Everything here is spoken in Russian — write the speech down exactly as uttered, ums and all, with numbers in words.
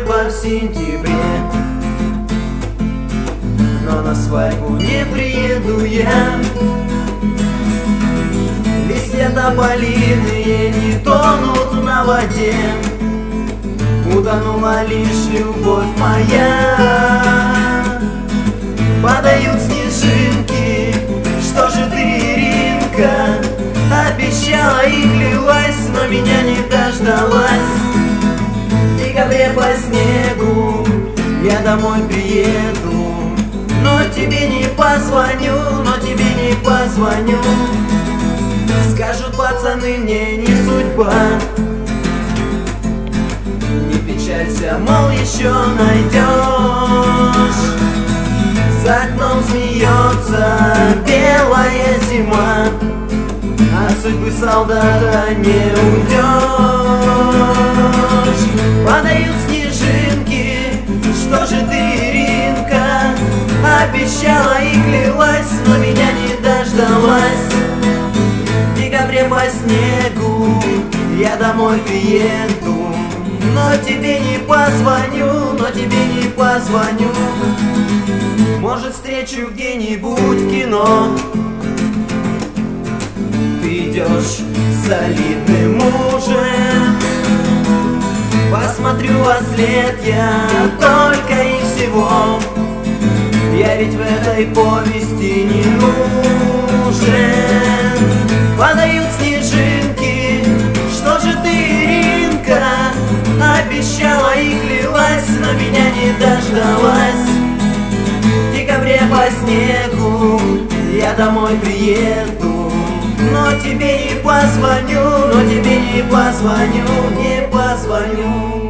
свадьба в сентябре, но на свадьбу не приеду я. Листья тополиные не тонут на воде, утонула лишь любовь моя. Падают снежинки, что же ты, Иринка, обещала и клялась, но меня не дождалась. В декабре по снегу я домой приеду, но тебе не позвоню, но тебе не позвоню. Скажут пацаны, мне не судьба, не печалься, мол, еще найдешь. За окном смеется белая зима, от судьбы солдата не уйдешь. Падают снежинки, что же ты, Иринка, обещала и клялась, но меня не дождалась. В декабре по снегу я домой приеду, но тебе не позвоню, но тебе не позвоню. Может, встречу где-нибудь в кино. Ты идешь солидным мужем, посмотрю во след я только и всего. Я ведь в этой повести не нужен. Падают снежинки, что же ты, Иринка, обещала и клялась, но меня не дождалась. В декабре по снегу я домой приеду, но тебе не позвоню, но тебе не позвоню, не позвоню.